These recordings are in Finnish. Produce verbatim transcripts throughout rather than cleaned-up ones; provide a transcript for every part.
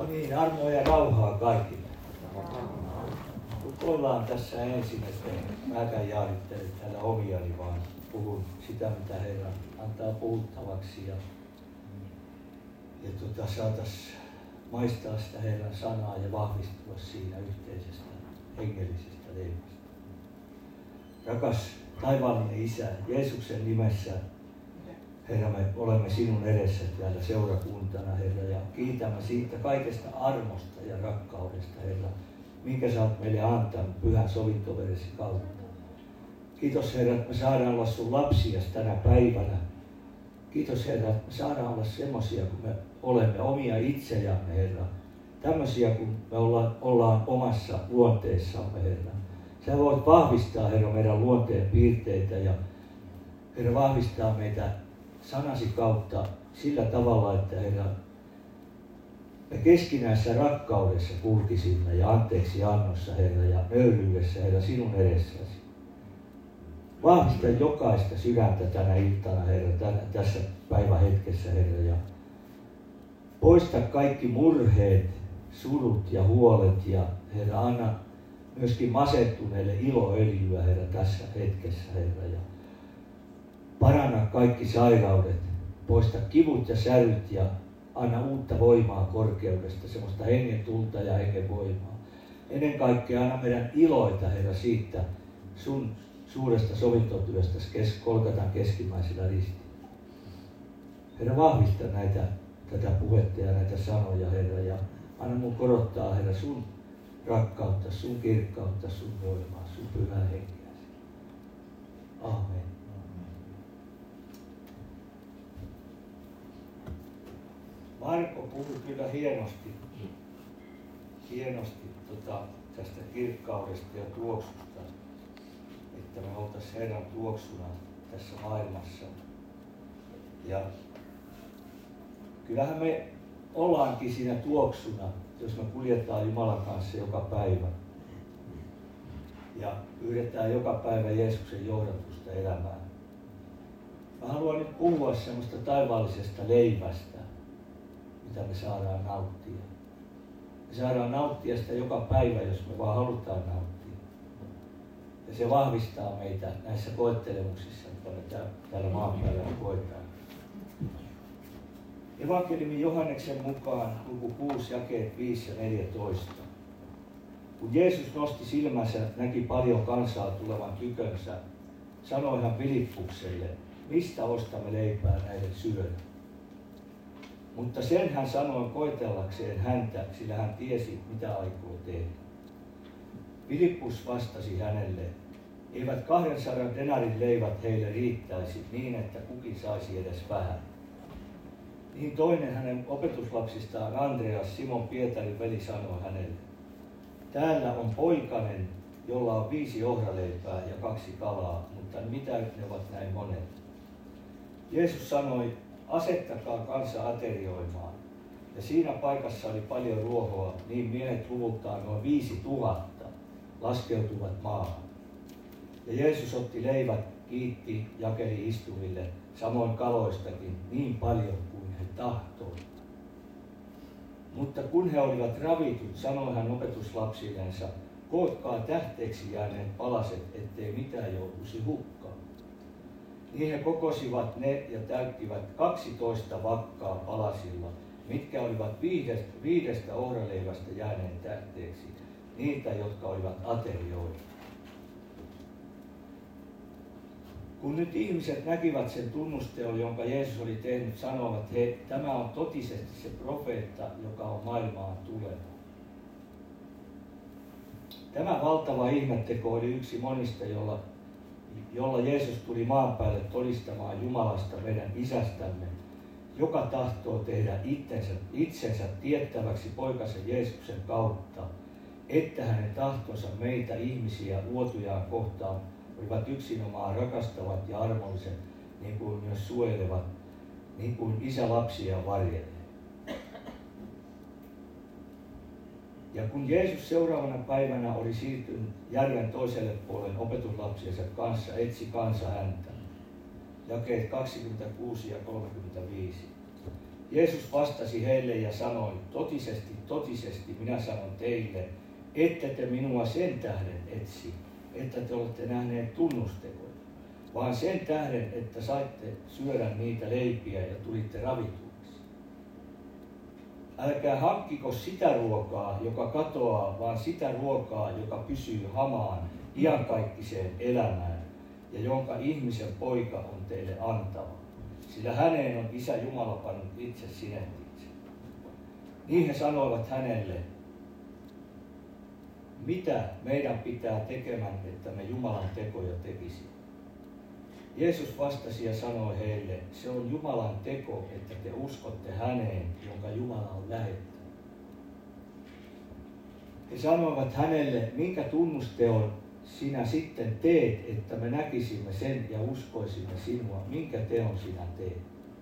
niin, armoa ja rauhaa kaikille. Ollaan tässä ensin, että mäkään jaarittele täällä omiani, vaan puhun sitä, mitä Herra antaa puhuttavaksi. Ja, ja tota, saatais maistaa sitä Herran sanaa ja vahvistua siinä yhteisestä hengellisestä leivästä. Rakas taivaallinen Isä, Jeesuksen nimessä, Herra, me olemme sinun edessä täällä seurakuntana, Herra, ja kiitämme siitä kaikesta armosta ja rakkaudesta, Herra, minkä sä oot meille antanut pyhän sovintoveresi kautta. Kiitos, Herra, että me saadaan olla sun lapsia tänä päivänä. Kiitos, Herra, että me saadaan olla semmosia, kun me olemme omia itsejämme, Herra. Tämmöisiä, kun me ollaan, ollaan omassa luonteessamme, Herra. Sä voit vahvistaa, Herra, meidän luonteen piirteitä ja Herra, vahvistaa meitä sanasi kautta sillä tavalla, että Herra, me keskinäisessä rakkaudessa kulkisimme ja anteeksi annossa, Herra, ja nöyryydessä, Herra, sinun edessäsi. Vahvista jokaista sydäntä tänä iltana, Herra, tänä, tässä päivähetkessä, Herra, ja poista kaikki murheet, surut ja huolet, ja Herra, anna myöskin masentuneelle iloöljyä, Herra, tässä hetkessä, Herra, ja paranna kaikki sairaudet, poista kivut ja säryt ja anna uutta voimaa korkeudesta, semmoista hengen tulta ja hengen voimaa. Ennen kaikkea anna meidän iloita, Herra, siitä sun suuresta sovintotyöstä Golgatan keskimmäisellä ristillä. Herra, vahvista näitä, tätä puhetta ja näitä sanoja, Herra, ja anna mun korottaa, Herra, sun rakkautta, sun kirkkautta, sun voimaa, sun pyhää henkeäsi. Amen. Marko puhui kyllä hienosti, hienosti tota, tästä kirkkaudesta ja tuoksusta, että me oltaisiin Herran tuoksuna tässä maailmassa. Ja kyllähän me ollaankin siinä tuoksuna, jos me kuljetaan Jumalan kanssa joka päivä. Ja pyydetään joka päivä Jeesuksen johdatusta elämään. Mä haluan nyt puhua semmoista taivaallisesta leivästä, mitä me saadaan nauttia. Me saadaan nauttia sitä joka päivä, jos me vaan halutaan nauttia. Ja se vahvistaa meitä näissä koettelemuksissa, mitä me täällä maan päällä koetaan. Evankeliumin Johanneksen mukaan luku kuusi, jakeet viisi ja neljätoista. Kun Jeesus nosti silmänsä, näki paljon kansaa tulevan tykönsä, sanoi hän Filippukselle, mistä ostamme leipää näille syödä. Mutta sen hän sanoi koetellakseen häntä, sillä hän tiesi, mitä aikoo tehdä. Filippus vastasi hänelle, eivät kahdensadan denarin leivät heille riittäisi niin, että kukin saisi edes vähän. Niin toinen hänen opetuslapsistaan, Andreas, Simon Pietarin veli, sanoi hänelle, täällä on poikanen, jolla on viisi ohraleipää ja kaksi kalaa, mutta mitä ne ovat näin monet? Jeesus sanoi, asettakaa kansa aterioimaan. Ja siinä paikassa oli paljon ruohoa, niin miehet luvultaan noin viisi tuhatta laskeutuvat maahan. Ja Jeesus otti leivät, kiitti, jakeli istuville, samoin kaloistakin, niin paljon kuin he tahtoivat. Mutta kun he olivat ravitut, sanoi hän opetuslapsillensa, kootkaa tähteeksi jääneet palaset, ettei mitään joutuisi hukkaan. Niin he kokosivat ne ja täyttivät kaksitoista vakkaa palasilla, mitkä olivat viidestä, viidestä ohraleivästä jääneet tähteeksi, niitä, jotka olivat aterioita. Kun nyt ihmiset näkivät sen tunnusteon, jonka Jeesus oli tehnyt, sanoivat he, tämä on totisesti se profeetta, joka on maailmaan tuleva. Tämä valtava ihmetteko oli yksi monista, jolla, jolla Jeesus tuli maan päälle todistamaan Jumalasta, meidän Isästämme, joka tahtoo tehdä itsensä, itsensä tiettäväksi poikansa Jeesuksen kautta, että hänen tahtonsa meitä ihmisiä luotujaan kohtaan olivat yksinomaan rakastavat ja armolliset, niin kuin myös suojelevat, niin kuin isä lapsia varjelee. Ja kun Jeesus seuraavana päivänä oli siirtynyt järven toiselle puolelle opetuslapsiensa kanssa, etsi kansa häntä. Jakeet kaksikymmentäkuusi ja kolmekymmentäviisi. Jeesus vastasi heille ja sanoi, totisesti, totisesti minä sanon teille, ette te minua sen tähden etsi, että te olette nähneet tunnustekoja, vaan sen tähden, että saitte syödä niitä leipiä ja tulitte ravituiksi. Älkää hankkiko sitä ruokaa, joka katoaa, vaan sitä ruokaa, joka pysyy hamaan iankaikkiseen elämään ja jonka ihmisen poika on teille antava. Sillä häneen on Isä Jumala pannut itse sinettinsä. Niin he sanoivat hänelle, mitä meidän pitää tekemään, että me Jumalan tekoja tekisimme. Jeesus vastasi ja sanoi heille, se on Jumalan teko, että te uskotte häneen, jonka Jumala on lähettänyt. He sanoivat hänelle, minkä tunnusteon sinä sitten teet, että me näkisimme sen ja uskoisimme sinua, minkä teon sinä teet.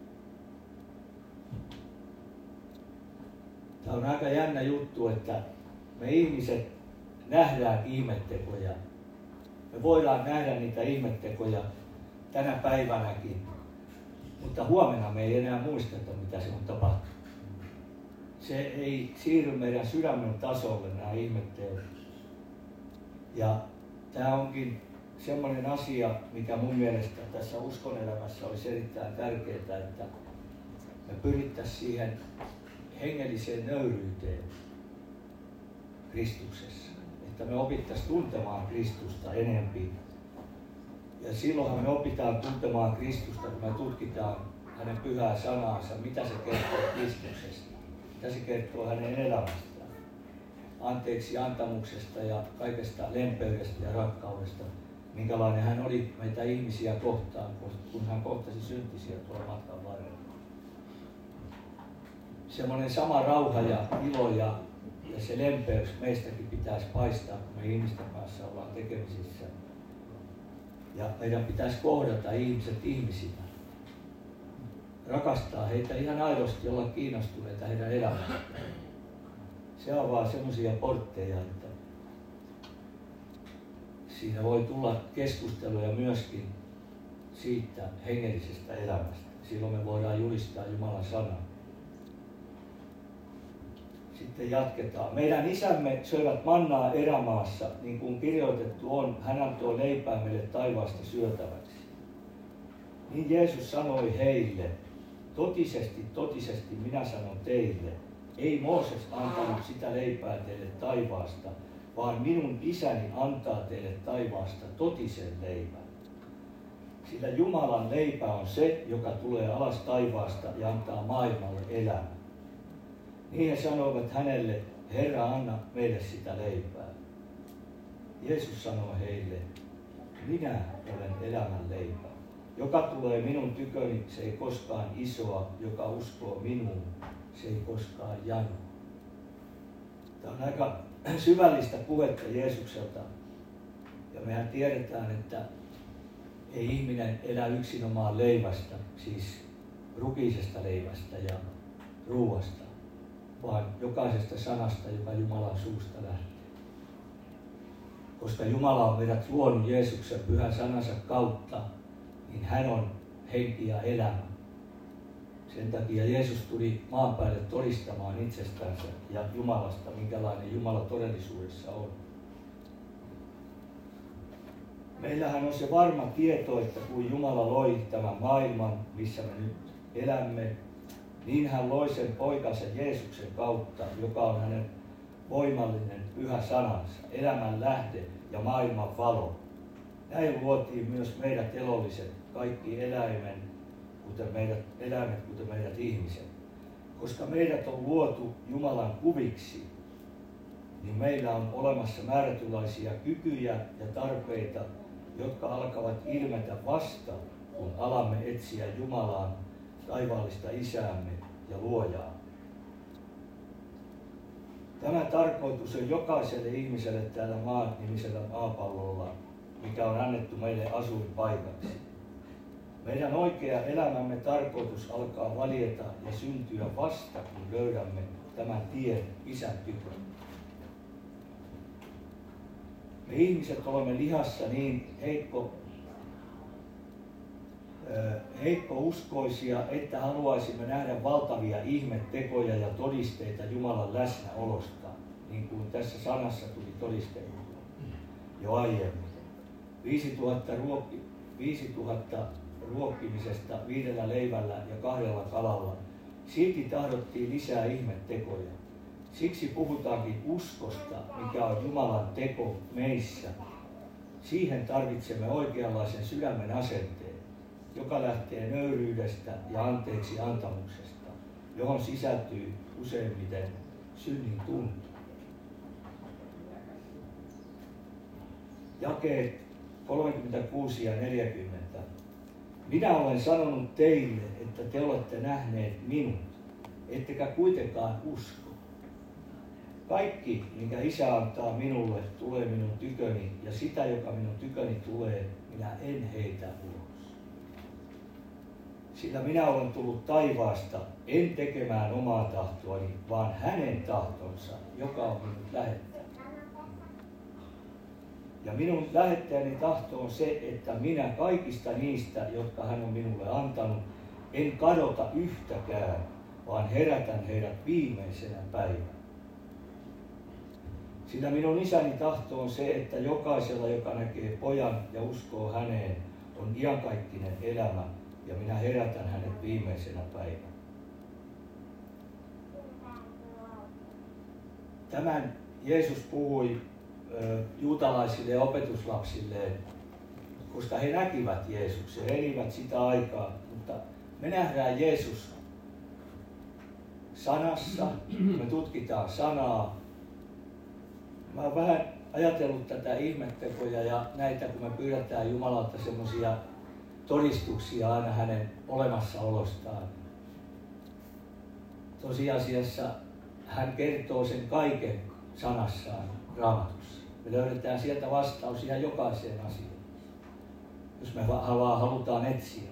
Tämä on aika jännä juttu, että me ihmiset nähdään ihmettekoja. Me voidaan nähdä niitä ihmettekoja tänä päivänäkin, mutta huomenna me ei enää muisteta, mitä se on tapahtunut. Se ei siirry meidän sydämen tasolle, nämä ihmetteot. Ja tämä onkin semmoinen asia, mikä mun mielestä tässä uskonelämässä olisi erittäin tärkeää, että me pyrittäisiin siihen hengelliseen nöyryyteen Kristuksessa. Että me opittaisiin tuntemaan Kristusta enempi. Ja silloinhan me opitaan tuntemaan Kristusta, kun me tutkitaan hänen pyhää sanaansa, mitä se kertoo Kristuksesta, mitä se kertoo hänen elämästään, anteeksi antamuksesta ja kaikesta lempeydestä ja rakkaudesta, minkälainen hän oli meitä ihmisiä kohtaan, kun hän kohtasi syntisiä tuolla matkan varrella. Semmoinen sama rauha ja ilo ja, ja se lempeys meistäkin pitäisi paistaa, kun me ihmisten kanssa ollaan tekemisissä. Ja meidän pitäisi kohdata ihmiset ihmisinä. Rakastaa heitä ihan aidosti, olla kiinnostuneita heidän elämästään. Se on vaan semmoisia portteja, että siinä voi tulla keskusteluja myöskin siitä hengellisestä elämästä. Silloin me voidaan julistaa Jumalan sanaa. Sitten jatketaan. Meidän isämme söivät mannaa erämaassa, niin kuin kirjoitettu on, hän antoi leipää meille taivaasta syötäväksi. Niin Jeesus sanoi heille, totisesti, totisesti minä sanon teille, ei Mooses antanut sitä leipää teille taivaasta, vaan minun isäni antaa teille taivaasta totisen leipän. Sillä Jumalan leipä on se, joka tulee alas taivaasta ja antaa maailmalle elämän. Niin he sanoivat hänelle, Herra, anna meille sitä leipää. Jeesus sanoi heille, minä olen elämän leipä. Joka tulee minun tyköni, se ei koskaan isoa, joka uskoo minuun, se ei koskaan jano. Tämä on aika syvällistä puhetta Jeesukselta. Ja mehän tiedetään, että ei ihminen elä yksinomaan leivästä, siis rukiisesta leivästä ja ruuasta, vaan jokaisesta sanasta, joka Jumalan suusta lähtee. Koska Jumala on meidät luonut Jeesuksen pyhän sanansa kautta, niin hän on henki ja elämä. Sen takia Jeesus tuli maan päälle todistamaan itsestänsä ja Jumalasta, minkälainen Jumala todellisuudessa on. Meillähän on se varma tieto, että kun Jumala loi tämän maailman, missä me nyt elämme, niin hän loi sen poikansa Jeesuksen kautta, joka on hänen voimallinen pyhä sanansa, elämän lähde ja maailman valo. Näin luotiin myös meidät elolliset, kaikki eläimen, kuten meidät, eläimet, kuten meidät ihmiset. Koska meidät on luotu Jumalan kuviksi, niin meillä on olemassa määrätynlaisia kykyjä ja tarpeita, jotka alkavat ilmetä vasta, kun alamme etsiä Jumalan taivaallista Isäämme ja Luojaa. Tämä tarkoitus on jokaiselle ihmiselle täällä maan nimisellä maapallolla, mikä on annettu meille asuinpaikaksi. Meidän oikea elämämme tarkoitus alkaa valjeta ja syntyä vasta, kun löydämme tämän tien Isän tykön. Me ihmiset olemme lihassa niin heikko heikkouskoisia, että haluaisimme nähdä valtavia ihmettekoja ja todisteita Jumalan läsnäolosta, niin kuin tässä sanassa tuli todisteita jo aiemmin. viisituhatta ruokkimisesta viidellä leivällä ja kahdella kalalla. Silti tahdottiin lisää ihmettekoja. Siksi puhutaankin uskosta, mikä on Jumalan teko meissä. Siihen tarvitsemme oikeanlaisen sydämen asenteen, joka lähtee nöyryydestä ja anteeksi antamuksesta, johon sisältyy useimmiten synnin tunto. Jakeet kolmekymmentäkuusi ja neljäkymmentä. Minä olen sanonut teille, että te olette nähneet minut, ettekä kuitenkaan usko. Kaikki, minkä Isä antaa minulle, tulee minun tyköni, ja sitä, joka minun tyköni tulee, minä en heitä ulos. Sillä minä olen tullut taivaasta, en tekemään omaa tahtoani, vaan hänen tahtonsa, joka on minut lähettänyt. Ja minun lähettäjäni tahto on se, että minä kaikista niistä, jotka hän on minulle antanut, en kadota yhtäkään, vaan herätän heidät viimeisenä päivänä. Sillä minun isäni tahto on se, että jokaisella, joka näkee pojan ja uskoo häneen, on iankaikkinen elämä, ja minä herätän hänet viimeisenä päivänä. Tämän Jeesus puhui ö, juutalaisille ja opetuslapsilleen, koska he näkivät Jeesuksen, he elivät sitä aikaa, mutta me nähdään Jeesus sanassa, me tutkitaan sanaa. Mä oon vähän ajatellut tätä ihmettekoja ja näitä, kun me pyydetään Jumalalta semmoisia todistuksia aina hänen olemassaolostaan. Tosiasiassa hän kertoo sen kaiken sanassaan Raamatussa. Me löydetään sieltä vastaus ihan jokaiseen asiaan, jos me vaan halutaan etsiä.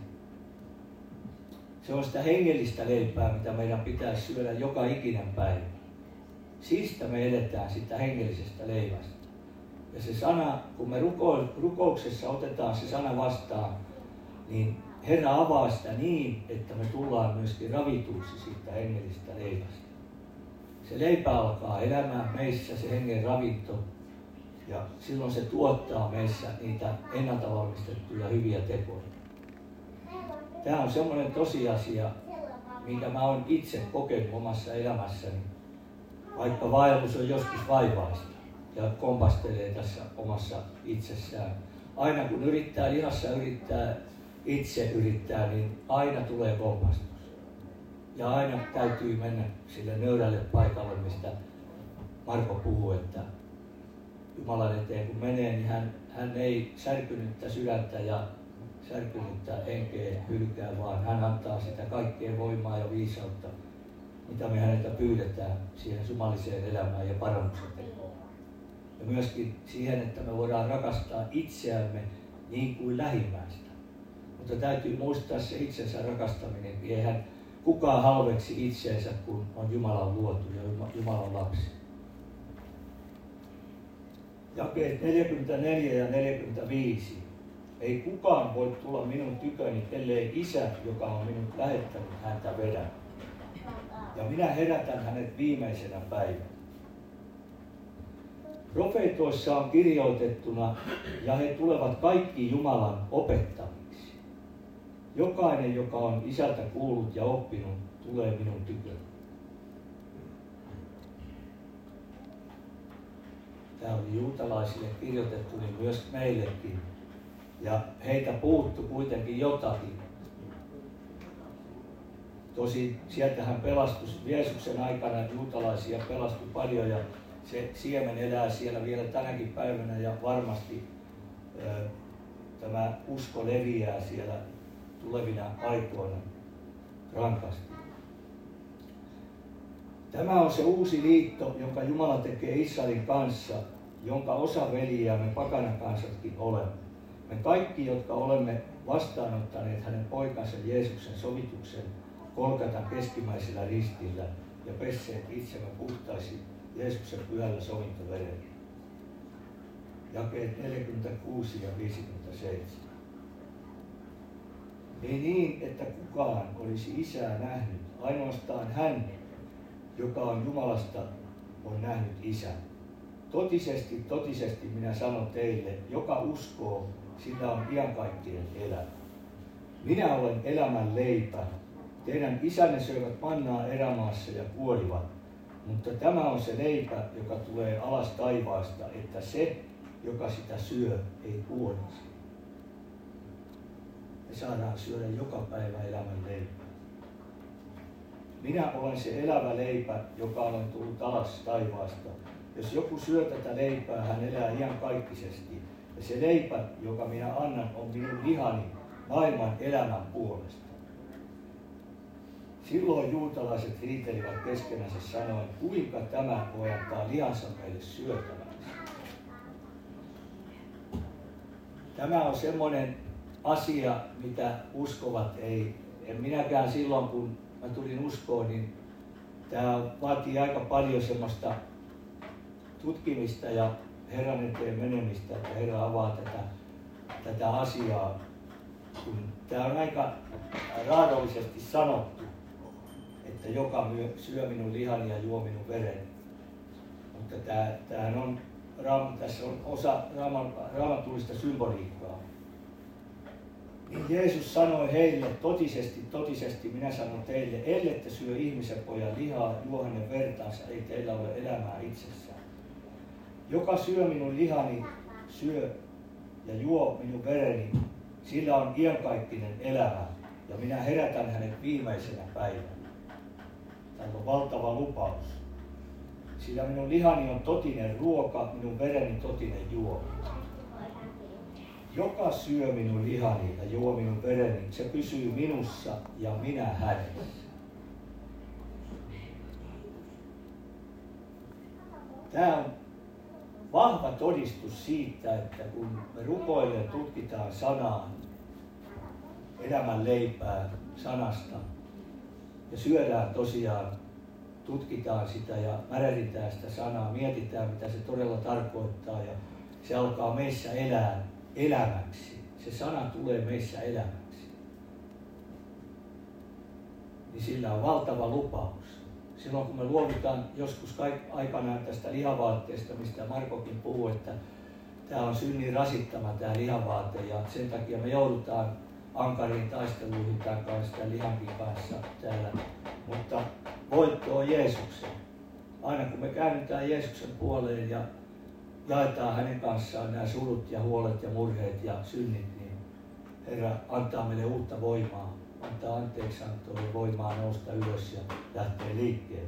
Se on sitä hengellistä leipää, mitä meidän pitäisi syödä joka ikinen päivä. Siitä me edetään sitä hengellisestä leivästä. Ja se sana, kun me ruko, rukouksessa otetaan se sana vastaan, niin Herra avaa sitä niin, että me tullaan myöskin ravituiksi siitä hengellistä leivästä. Se leipä alkaa elämään meissä, se hengen ravinto, ja silloin se tuottaa meissä niitä ennalta valmistettuja hyviä tekoja. Tämä on semmoinen tosiasia, minkä mä oon itse kokenut omassa elämässäni, vaikka vaellus on joskus vaivaista ja kompastelee tässä omassa itsessään. Aina kun yrittää lihassa yrittää, itse yrittää, niin aina tulee kompastus. Ja aina täytyy mennä sille nöyrälle paikalle, mistä Marko puhuu, että Jumalan eteen kun menee, niin hän, hän ei särkynyttä sydäntä ja särkynyttä henkeä hylkää, vaan hän antaa sitä kaikkea voimaa ja viisautta, mitä me häneltä pyydetään siihen sumaliseen elämään ja parannuksen tekoon. Ja myöskin siihen, että me voidaan rakastaa itseämme niin kuin lähimmäistä. Mutta täytyy muistaa se itsensä rakastaminen. Eihän kukaan halveksi itseensä, kun on Jumalan luotu ja Jumalan lapsi. Jakeet neljäkymmentäneljä ja neljäkymmentäviisi. Ei kukaan voi tulla minun tyköni, ellei Isä, joka on minut lähettänyt, häntä vedä. Ja minä herätän hänet viimeisenä päivänä. Profeetoissa on kirjoitettuna, ja he tulevat kaikki Jumalan opettamiksi. Jokainen, joka on Isältä kuullut ja oppinut, tulee minun tyköni. Tämä oli juutalaisille kirjoitettu, niin myös meillekin. Ja heitä puuttui kuitenkin jotakin. Tosin sieltähän pelastus Jeesuksen aikana juutalaisia pelastui paljon ja se siemen elää siellä vielä tänäkin päivänä ja varmasti ö, tämä usko leviää siellä tulevina aikoina rankasti. Tämä on se uusi liitto, jonka Jumala tekee Israelin kanssa, jonka osa veljiä me pakanakansatkin olemme. Me kaikki, jotka olemme vastaanottaneet hänen poikansa Jeesuksen sovituksen Golgatan keskimmäisellä ristillä ja pesseet itsemme puhtaisi Jeesuksen pyhällä sovintoverellä. Jakeet neljäkymmentäkuusi ja viisikymmentäseitsemän. Ei niin, että kukaan olisi Isää nähnyt, ainoastaan hän, joka on Jumalasta, on nähnyt Isän. Totisesti, totisesti minä sanon teille, joka uskoo, sillä on iankaikkinen elämä. Minä olen elämän leipä. Teidän isänne söivät mannaa erämaassa ja kuolivat. Mutta tämä on se leipä, joka tulee alas taivaasta, että se, joka sitä syö, ei kuolisi. Me saadaan syödä joka päivä elämän leipää. Minä olen se elävä leipä, joka olen tullut alas taivaasta. Jos joku syö tätä leipää, hän elää iankaikkisesti. Ja se leipä, joka minä annan, on minun lihani maailman elämän puolesta. Silloin juutalaiset riitelivät keskenänsä sanoen, kuinka tämä voi antaa lihansa meille syötäväksi. Tämä on semmoinen asia, mitä uskovat ei. En minäkään silloin, kun mä tulin uskoon, niin tämä vaatii aika paljon semmoista tutkimista ja Herran eteen menemistä, että Herra avaa tätä, tätä asiaa. Kun tämä on aika raadollisesti sanottu, että joka syö minun lihani ja juo minun veren. Mutta tämä, tämähän on, tässä on osa raamatullista symboliikkaa. Niin Jeesus sanoi heille, totisesti, totisesti minä sanon teille, ellette syö ihmisen pojan lihaa, juo hänen vertaansa, ei teillä ole elämää itsessään. Joka syö minun lihani, syö ja juo minun vereni, sillä on iankaikkinen elämä, ja minä herätän hänet viimeisenä päivänä. Tämä on valtava lupaus. Sillä minun lihani on totinen ruoka, minun vereni totinen juoma. Joka syö minun lihani ja juo minun vereni, se pysyy minussa ja minä hänessä. Tämä on vahva todistus siitä, että kun me rukoilemme, tutkitaan sanaa, elämän leipää sanasta ja syödään tosiaan, tutkitaan sitä ja märähditään sitä sanaa, mietitään mitä se todella tarkoittaa ja se alkaa meissä elää elämäksi. Se sana tulee meissä elämäksi. Niin sillä on valtava lupaus. Silloin kun me luovutaan joskus aikanaan tästä lihavaatteesta, mistä Markokin puhuu, että tämä on synnin rasittama tämä lihavaate ja sen takia me joudutaan ankariin taisteluihin tämän kanssa, tämän lihankin kanssa täällä. Mutta voitto on Jeesuksen. Aina kun me käännytään Jeesuksen puoleen ja jaetaan hänen kanssaan nämä surut ja huolet ja murheet ja synnit, niin Herra antaa meille uutta voimaa. Antaa anteeksiantoa ja voimaa nousta ylös ja lähtee liikkeelle.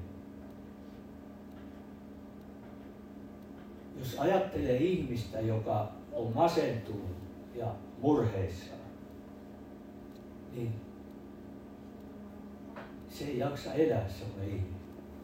Jos ajattelee ihmistä, joka on masentunut ja murheissaan, niin se ei jaksa elää sellainen ihminen.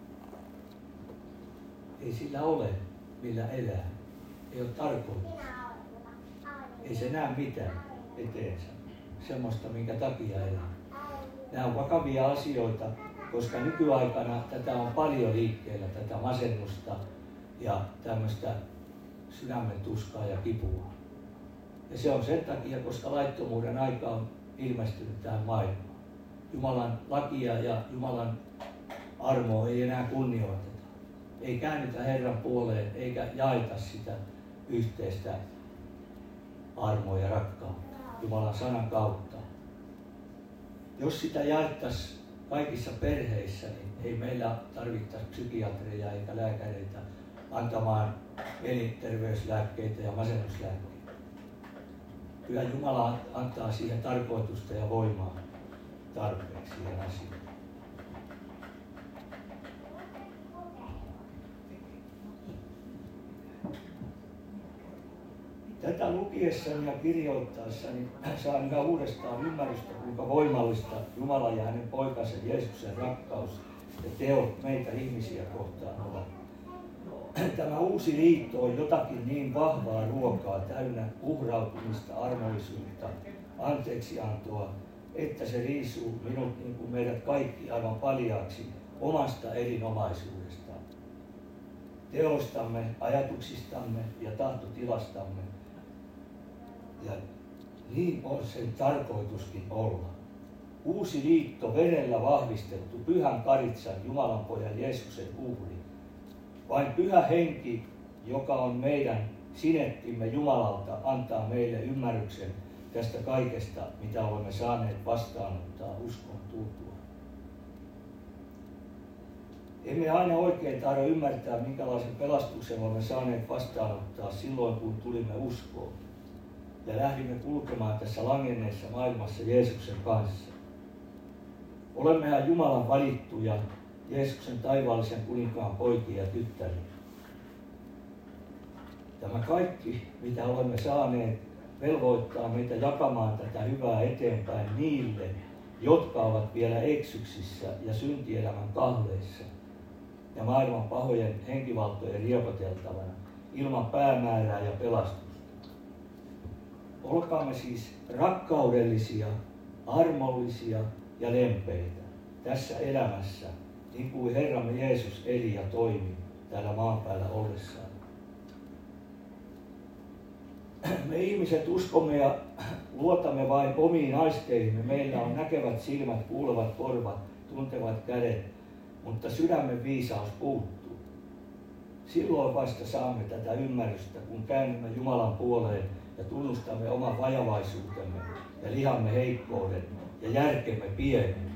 Ei sillä ole millä elää. Ei ole tarkoitus. Ei se näe mitään eteensä. Semmoista, minkä takia elää. Nämä on vakavia asioita, koska nykyaikana tätä on paljon liikkeellä, tätä masennusta ja tämmöistä sydämen tuskaa ja kipua. Ja se on sen takia, koska laittomuuden aika on ilmestynyt tähän maailmaan. Jumalan lakia ja Jumalan armoa ei enää kunnioiteta. Ei käännytä Herran puoleen eikä jaeta sitä yhteistä armoa ja rakkautta Jumalan sanan kautta. Jos sitä jaettaisiin kaikissa perheissä, niin ei meillä tarvittaisi psykiatreja eikä lääkäreitä antamaan mielenterveyslääkkeitä ja masennuslääkkeitä. Kyllä Jumala antaa siihen tarkoitusta ja voimaa tarpeeksi siihen asiaan. Tätä lukiessani ja kirjoittaessani saan yhä uudestaan ymmärrystä, kuinka voimallista Jumala ja hänen poikansa Jeesuksen rakkaus ja teot meitä ihmisiä kohtaan ovat. Tämä uusi liitto on jotakin niin vahvaa ruokaa, täynnä uhrautumista, armollisuutta, anteeksiantoa, että se riisuu minut niin kuin meidät kaikki aivan paljaaksi omasta erinomaisuudestaan. Teostamme, ajatuksistamme ja tahtotilastamme. Ja Niin on sen tarkoituskin olla. Uusi liitto, verellä vahvistettu, pyhän karitsan, Jumalan pojan Jeesuksen uhri. Vain pyhä henki, joka on meidän sinettimme Jumalalta, antaa meille ymmärryksen tästä kaikesta, mitä olemme saaneet vastaanottaa uskon tultua. Emme aina oikein tahdo ymmärtää, minkälaisen pelastuksen olemme saaneet vastaanottaa silloin, kun tulimme uskoon ja lähdimme kulkemaan tässä langenneessa maailmassa Jeesuksen kanssa. Olemmehan Jumalan valittuja, Jeesuksen taivaallisen kuninkaan poikia ja tyttäriä. Tämä kaikki, mitä olemme saaneet, velvoittaa meitä jakamaan tätä hyvää eteenpäin niille, jotka ovat vielä eksyksissä ja syntielämän kahleissa ja maailman pahojen henkivaltojen riepoteltavana ilman päämäärää ja pelastusta. Olkaamme siis rakkaudellisia, armollisia ja lempeitä tässä elämässä, niin kuin Herramme Jeesus eli ja toimi täällä maan päällä ollessaan. Me ihmiset uskomme ja luotamme vain omiin aisteihimme. Meillä on näkevät silmät, kuulevat korvat, tuntevat kädet, mutta sydämen viisaus puuttuu. Silloin vasta saamme tätä ymmärrystä, kun käännymme Jumalan puoleen ja tunnustamme oman vajavaisuutemme ja lihamme heikkouden ja järkemme pienen.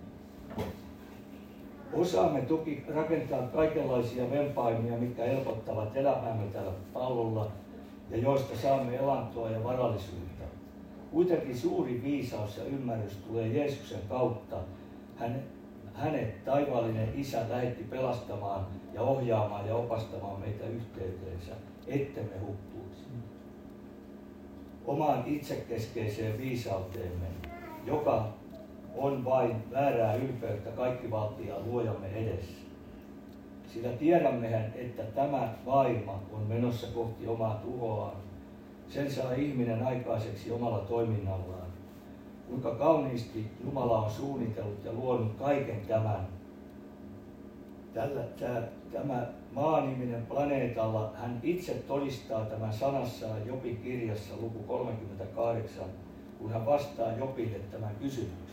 Osaamme toki rakentaa kaikenlaisia vempaimia, mitkä helpottavat elämäämme tällä pallolla ja joista saamme elantoa ja varallisuutta. Kuitenkin suuri viisaus ja ymmärrys tulee Jeesuksen kautta. Hän, hänet taivaallinen Isä lähetti pelastamaan ja ohjaamaan ja opastamaan meitä yhteyteensä, ettemme hukkuisi. Omaan itsekeskeiseen viisauteemme, joka on vain väärää ylpeyttä kaikkivaltiaa luojamme edessä. Sillä tiedämmehän, että tämä maailma on menossa kohti omaa tuhoaan. Sen saa ihminen aikaiseksi omalla toiminnallaan. Kuinka kauniisti Jumala on suunnitellut ja luonut kaiken tämän. Tällä, tämä, tämä maa-niminen planeetalla, hän itse todistaa tämän sanassaan Jobin kirjassa luku kolmekymmentäkahdeksan, kun hän vastaa Jobille tämän kysymyksen.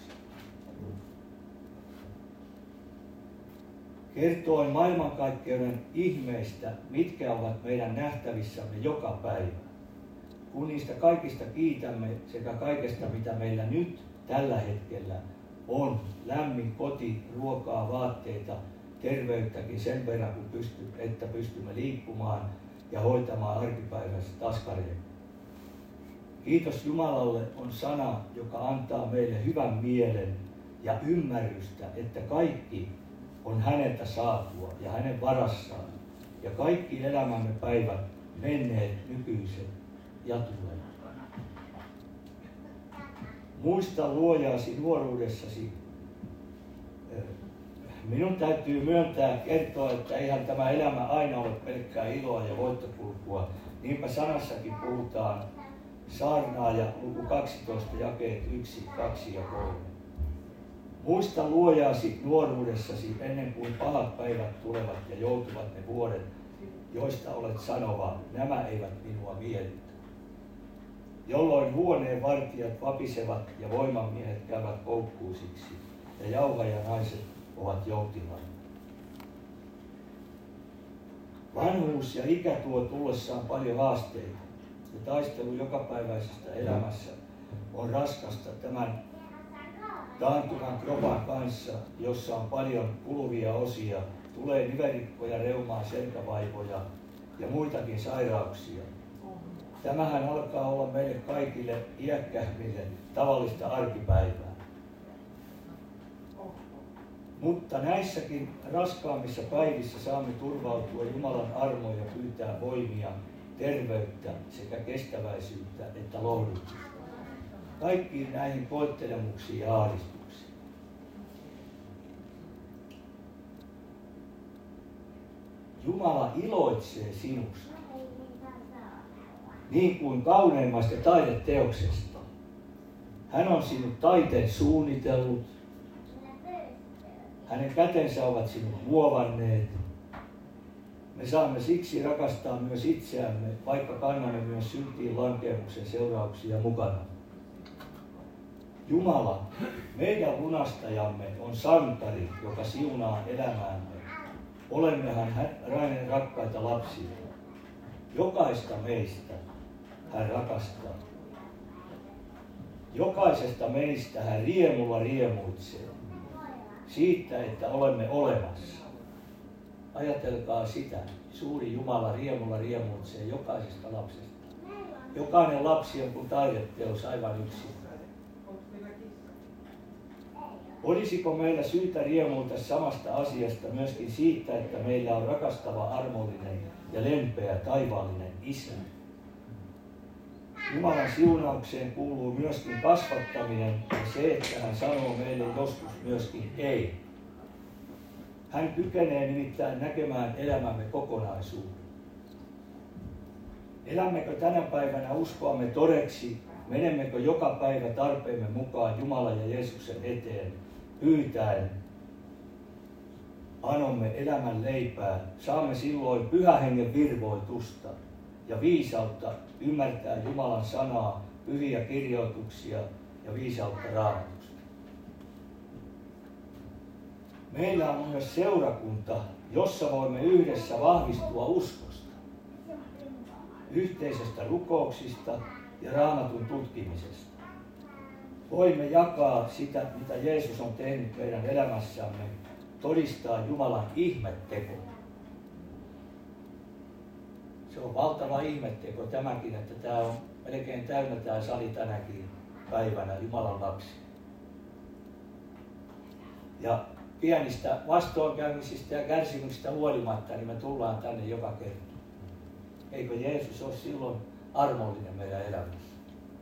Kertoen maailmankaikkeuden ihmeistä, mitkä ovat meidän nähtävissämme joka päivä. Kun niistä kaikista kiitämme sekä kaikesta, mitä meillä nyt tällä hetkellä on, lämmin koti, ruokaa, vaatteita, terveyttäkin sen verran, kun pysty, että pystymme liikkumaan ja hoitamaan arkipäiväiset askareet. Kiitos Jumalalle on sana, joka antaa meille hyvän mielen ja ymmärrystä, että kaikki on häneltä saatua ja hänen varassaan. Ja kaikki elämämme päivät, menneet, nykyiset ja tulevat. Muista luojaasi nuoruudessasi. Minun täytyy myöntää, kertoa, että eihän tämä elämä aina ole pelkkää iloa ja voittokulkua. Niinpä sanassakin puhutaan saarnaaja luku kaksitoista jakeet yksi, kaksi ja kolme. Muista luojaasi nuoruudessasi ennen kuin pahat päivät tulevat ja joutuvat ne vuodet, joista olet sanova, nämä eivät minua miellytä. Jolloin huoneen vartijat vapisevat ja voimamiehet käyvät koukkuusiksi ja jauhajanaiset ovat joutilaita. Vanhuus ja ikä tuo tullessaan paljon haasteita ja taistelu jokapäiväisestä elämässä on raskasta tämän taantuman kropan kanssa, jossa on paljon kuluvia osia, tulee nivelrikkoja, reumaa, selkävaivoja ja muitakin sairauksia. Tämähän alkaa olla meille kaikille iäkkäimmille tavallista arkipäivää. Mutta näissäkin raskaammissa päivissä saamme turvautua Jumalan armoon ja pyytää voimia, terveyttä sekä kestäväisyyttä että lohdutusta. Kaikkiin näihin koettelemuksiin ja ahdistuksiin. Jumala iloitsee sinusta, niin kuin kauneimmasta taideteoksesta. Hän on sinut taiteen suunnitellut. Hänen kätensä ovat sinut muovanneet. Me saamme siksi rakastaa myös itseämme, vaikka kannamme myös syntiin lankeemuksen seurauksia mukana. Jumala, meidän lunastajamme, on sankari, joka siunaa elämäämme. Olemmehan hänen rakkaita lapsia. Jokaista meistä hän rakastaa. Jokaisesta meistä hän riemulla riemuitsee siitä, että olemme olemassa. Ajatelkaa sitä. Suuri Jumala riemulla riemuitsee jokaisesta lapsesta. Jokainen lapsi on kuin taideteos aivan yksin. Olisiko meillä syytä riemuita samasta asiasta myöskin siitä, että meillä on rakastava, armollinen ja lempeä taivaallinen Isä? Jumalan siunaukseen kuuluu myöskin kasvattaminen ja se, että hän sanoo meille joskus myöskin ei. Hän kykenee nimittäin näkemään elämämme kokonaisuuden. Elämmekö tänä päivänä uskoamme todeksi? Menemmekö joka päivä tarpeemme mukaan Jumalan ja Jeesuksen eteen pyytäen? Anomme elämän leipää. Saamme silloin Pyhän Hengen virvoitusta ja viisautta ymmärtää Jumalan sanaa, pyhiä kirjoituksia ja viisautta Raamatusta. Meillä on myös seurakunta, jossa voimme yhdessä vahvistua uskosta, yhteisestä rukouksista ja Raamatun tutkimisesta. Voimme jakaa sitä, mitä Jeesus on tehnyt meidän elämässämme, todistaa Jumalan ihmetteko. Se on valtava ihmetteko tämäkin, että tämä on melkein täynnä tämä sali tänäkin päivänä Jumalan lapsia. Ja pienistä vastoinkäymisistä ja kärsimyksistä huolimatta, niin me tullaan tänne joka kerta. Eikö Jeesus ole silloin armollinen meidän elämässä?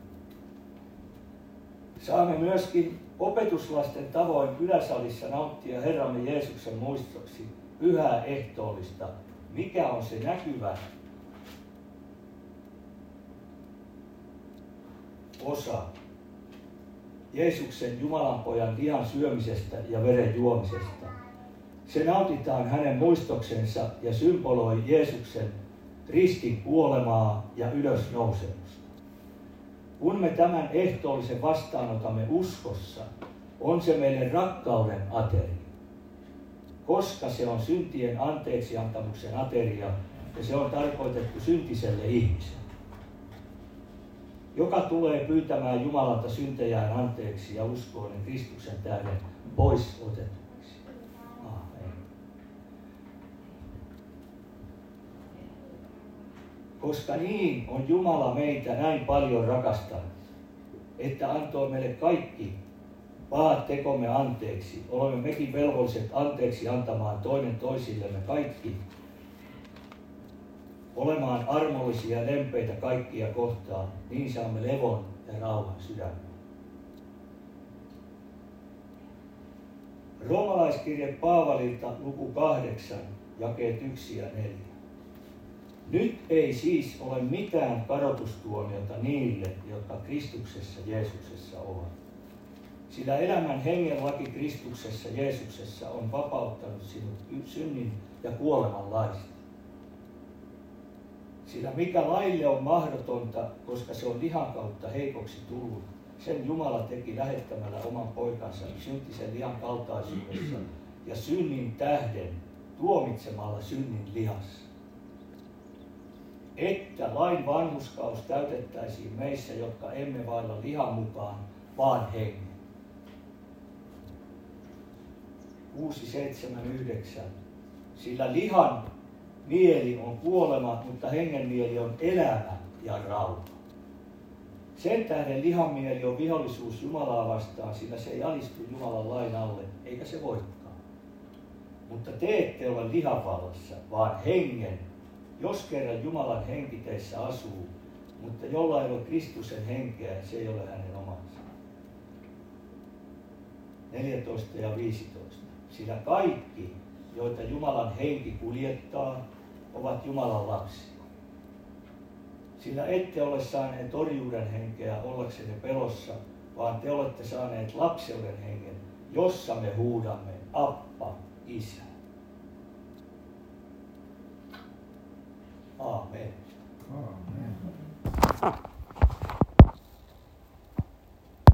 Saamme myöskin opetuslasten tavoin yläsalissa nauttia Herramme Jeesuksen muistoksi pyhää ehtoollista. Mikä on se näkyvä osa Jeesuksen Jumalanpojan lihan syömisestä ja veren juomisesta? Se nautitaan hänen muistoksensa ja symboloi Jeesuksen ristin kuolemaa ja ylösnousemusta. Kun me tämän ehtoollisen vastaanotamme uskossa, on se meille rakkauden ateria. Koska se on syntien anteeksiantamuksen ateria ja se on tarkoitettu syntiselle ihmiselle, joka tulee pyytämään Jumalalta syntejään anteeksi ja uskoinen Kristuksen tähden pois otetuksi. Aamen. Koska niin on Jumala meitä näin paljon rakastanut, että antoi meille kaikki pahat tekomme anteeksi. Olemme mekin velvolliset anteeksi antamaan toinen toisillemme kaikki, olemaan armollisia ja lempeitä kaikkia kohtaan, niin saamme levon ja rauhan sydämeen. Roomalaiskirje Paavalilta luku kahdeksan, jakeet yksi ja neljä. Nyt ei siis ole mitään kadotustuomiota niille, jotka Kristuksessa Jeesuksessa ovat. Sillä elämän hengen laki Kristuksessa Jeesuksessa on vapauttanut sinut synnin ja kuoleman laista. Sillä mikä laille on mahdotonta, koska se on lihan kautta heikoksi tullut, sen Jumala teki lähettämällä oman poikansa syntisen lihan kaltaisuudessa ja synnin tähden tuomitsemalla synnin lihassa. Että lain vanhurskaus täytettäisiin meissä, jotka emme vailla lihan mukaan, vaan hengen. kuusi, seitsemän, yhdeksän. Sillä lihan mieli on kuolema, mutta hengen mieli on elämä ja rauha. Sen tähden lihan mieli on vihollisuus Jumalaa vastaan, sillä se ei alistu Jumalan lain alle, eikä se voikaan. Mutta te ette ole lihan vallassa, vaan hengen, jos kerran Jumalan henki teissä asuu, mutta jolla ei ole Kristuksen henkeä, se ei ole hänen omansa. neljätoista ja viisitoista. Sillä kaikki, joita Jumalan henki kuljettaa, ovat Jumalan lapsia. Sillä ette ole saaneet orjuuden henkeä ollaksenne pelossa, vaan te olette saaneet lapseuden hengen, jossa me huudamme Appa, Isä. Aamen. Aamen.